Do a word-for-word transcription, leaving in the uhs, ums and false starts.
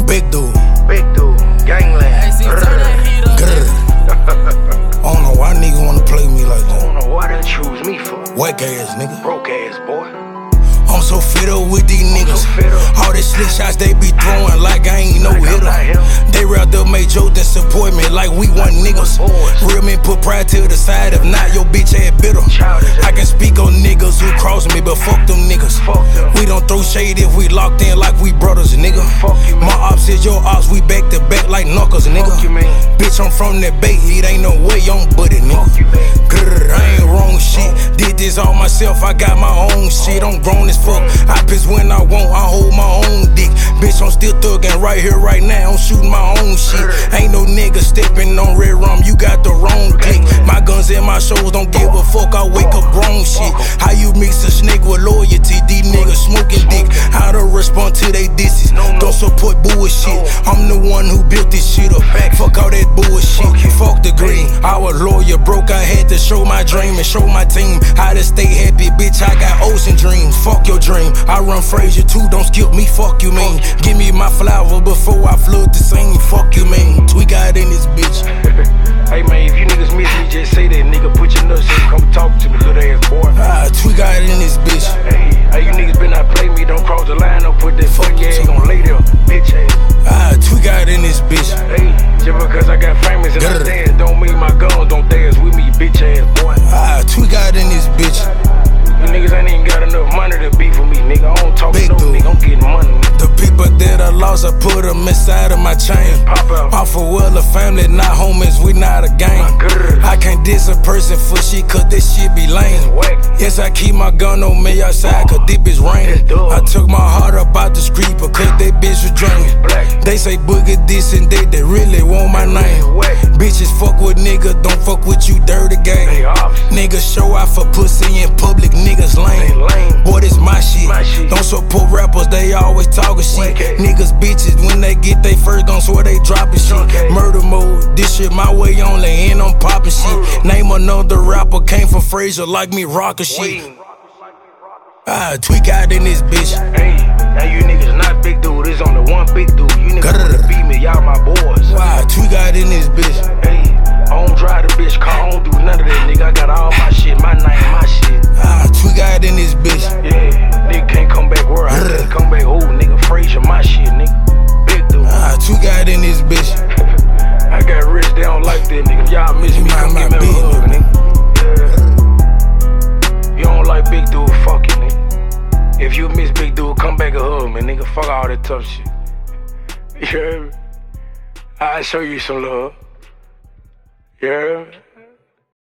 Big dude. Big dude. Gangland. Hey, see, turn that heat up. I don't know why niggas wanna play me like I that. don't know why they choose me for. Whack ass nigga. Broke ass boy. I'm so fed up with these niggas. so fed up. All these slick shots they be throwing like I ain't no Like I'm not him. hitter. They rather make jokes than support me like we want niggas. boys. Real men put pride to the side, if not your bitch ass bitter. Childish ass. I can speak on niggas who cross me, but fuck them niggas. Fuck them. We don't throw shade if we locked in like we brothers, nigga. Fuck you, man. My ops is your ops, we back to back like knuckles, nigga. Fuck you, man. Bitch, I'm from that bait, it ain't no way on buddy, nigga. Fuck you, man. Grr, I ain't wrong shit. Did this all myself, I got my own shit. I'm grown as fuck. I piss when I want, I hold my own dick. Bitch, I'm still thuggin' right here, right now. I'm shooting my own shit. Ain't no nigga stepping on red rum, you got the wrong click. My guns and my shows don't give a fuck, I wake up grown shit. How you mix a snake with loyalty? These niggas smoking dick. How to respond to they disses? Don't support bullshit. I'm the one who built this shit up. Fuck all that bullshit. Fuck the green. I was lawyer broke, I had to show my dream and show my team how to stay happy. Bitch, I got ocean dreams. Fuck your dream. I run Frazier too, don't skip me. Fuck you, mean. Give me my flower before I flood the scene. Fuck you, mean. Tweak out in this bitch. Hey man, if you niggas miss me, just say that, nigga. Put your nuts in, come talk to me, little ass boy. Ah, tweak out in this bitch. Hey, hey, you niggas better not play me. Don't cross the line. Don't put that fuck you ass too. gon' lay there, bitch ass. Ah, tweak out in this bitch. Hey, just because I got famous and I Grr. dance, don't mean my guns don't dance with me, bitch ass boy. Ah, tweak out in this bitch. You niggas ain't even got enough money to beef with me, nigga. I don't talk Big to no dude. nigga. I'm getting money. The people that I lost, I put them inside of my chain. Pop out. Off of well, a family, not homies, we not a gang. Grr. I can't diss a person for shit, cause this shit be lame. Whack. Yes, I keep my gun on me outside, cause this bitch rain. It's dog. I took my heart up out the street, because they bitch was draining. Black. They say boogie this and that, they really want my name. Whack. Bitches fuck with niggas, don't fuck with you, dirty gang. They off. Niggas show out for pussy in public, niggas They lame. lame. Boy, this my shit. My shit. Don't support rappers, they always talking shit. Whack it. Niggas bitches, when they get they first gun, swear they dropping shit. Okay. Murder mode, this shit my way only, and I'm popping shit. Murder. Name another rapper, came from Frazier like me, rockin' shit. Wait. Ah, tweak out in this bitch. Hey, now you niggas not big dude. It's on the one big dude. You niggas Grr. wanna beat me, y'all my boys. Wow, tweak out in this bitch. Hey, I don't drive the bitch car, I don't do none of that, nigga. I got all my shit, my name, my shit. Ah, tweak out in this bitch. Yeah, nigga can't come back where I Grr. can't come back. Oh, nigga, Frazier, my shit, nigga. Big dude. Ah, tweak out in this bitch. I got rich, they don't like that, nigga. Y'all miss me, Mind come my give me a business. hug, nigga. Yeah. You don't like big dude, fuck you, nigga. If you miss big dude, come back and hug me, nigga. Fuck all that tough shit. You heard me? I'll show you some love. You heard me?